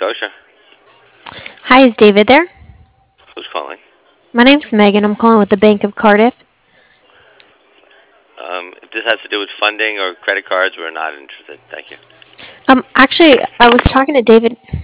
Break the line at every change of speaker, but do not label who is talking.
Scotia.
Hi, is David there?
Who's calling?
My name's Megan. I'm calling with the Bank of Cardiff.
If this has to do with funding or credit cards, we're not interested. Thank you.
Actually, I was talking to David.